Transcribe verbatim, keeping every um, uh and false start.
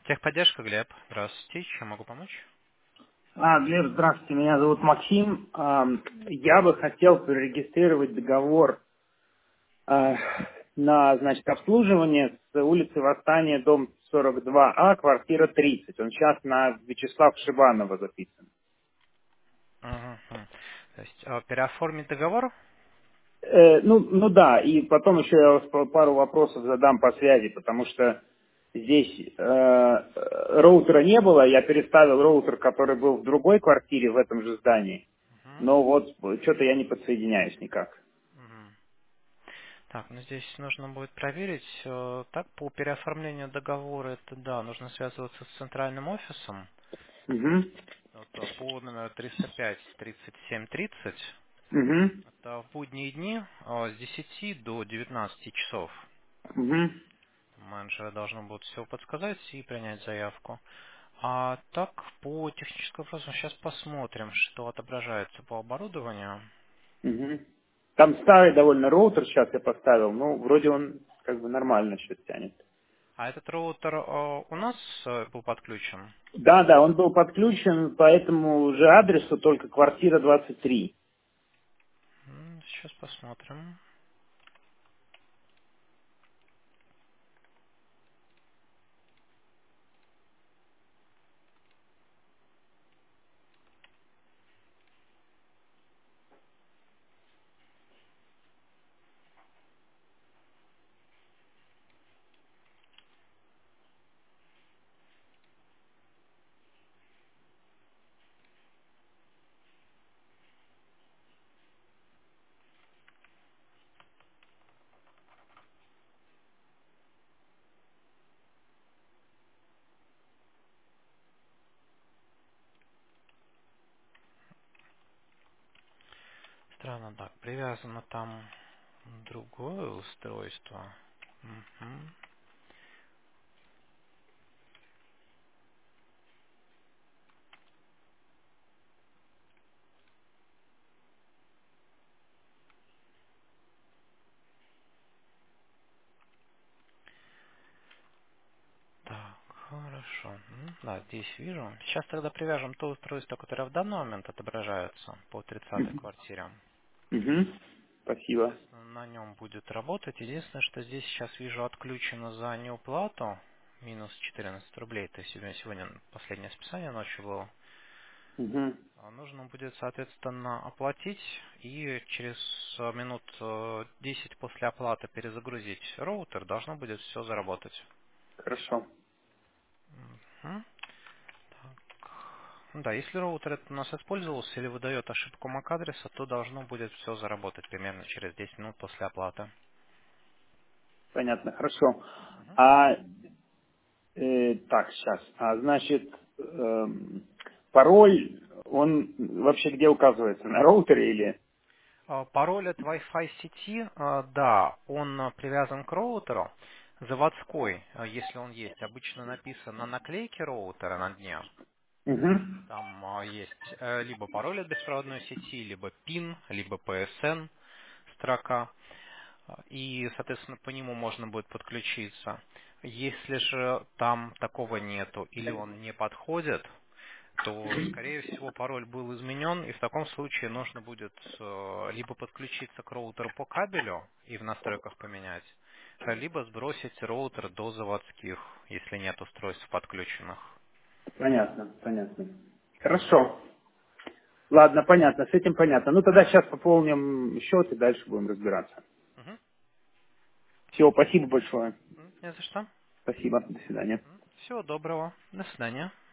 Техподдержка, Глеб. Здравствуйте. Чем могу помочь? А, Глеб, здравствуйте, меня зовут Максим. Ам, Я бы хотел зарегистрировать договор а, на, значит, обслуживание с улицы Восстания, дом сорок два А, квартира тридцать. Он сейчас на Вячеслав Шибанова записан. Мгм. То есть э, переоформить договор? Э, ну, ну да, и потом еще я вас па- пару вопросов задам по связи, потому что здесь э, э, роутера не было, я переставил роутер, который был в другой квартире в этом же здании, Мгм. но вот что-то я не подсоединяюсь никак. Мгм. Так, ну здесь нужно будет проверить. э, Так, по переоформлению договора, это да, нужно связываться с центральным офисом. Мгм. Вот, э, по номеру триста пять тридцать семь тридцать. Мгм. Это в будние дни э, с десяти до девятнадцати часов. Мгм. Менеджеры должны будут все подсказать и принять заявку. А так, по техническому вопросу, сейчас посмотрим, что отображается по оборудованию. Мгм. Там старый довольно роутер сейчас я поставил, ну, вроде он как бы нормально что-то тянет. А этот роутер э, у нас э, был подключен? Да, да, он был подключен по этому же адресу, только квартира двадцать три. М, Сейчас посмотрим. Странно, так, привязано там другое устройство. Мгм. Так, хорошо. М, Да, здесь вижу. Сейчас тогда привяжем то устройство, которое в данный момент отображается по тридцатой Мгм. квартире. Мгм. Спасибо. Соответственно, на нем будет работать. Единственное, что здесь сейчас вижу отключено за неуплату минус четырнадцать рублей. То есть у меня сегодня последнее списание ночью было. Мгм. А Нужно будет, соответственно, оплатить и через э, минут э, десять после оплаты перезагрузить роутер. Должно будет все заработать. Хорошо. Мгм. Ну да, если роутер этот у нас использовался или выдает ошибку эм эй си-адреса, то должно будет все заработать примерно через десять минут после оплаты. Понятно, хорошо. Мгм. А э, так, сейчас. А значит, эм, пароль, он вообще где указывается? На роутере или? А, Пароль от Wi-Fi сети, а, да, он а, привязан к роутеру. Заводской, а, если он есть, обычно написано на наклейке роутера на дне. Мгм. Там а, есть э, либо пароль от беспроводной сети, либо пин, либо пи эс эн строка. А, И, соответственно, по нему можно будет подключиться. Если же там такого нету или он не подходит, то, скорее всего, пароль был изменен, и в таком случае нужно будет э, либо подключиться к роутеру по кабелю и в настройках поменять, э, либо сбросить роутер до заводских, если нет устройств подключенных. Понятно, понятно. Хорошо. Ладно, понятно, с этим понятно. Ну тогда сейчас пополним счет и дальше будем разбираться. Мгм. Всего спасибо большое. М, Не за что. Спасибо, до свидания. М, Всего доброго. До свидания.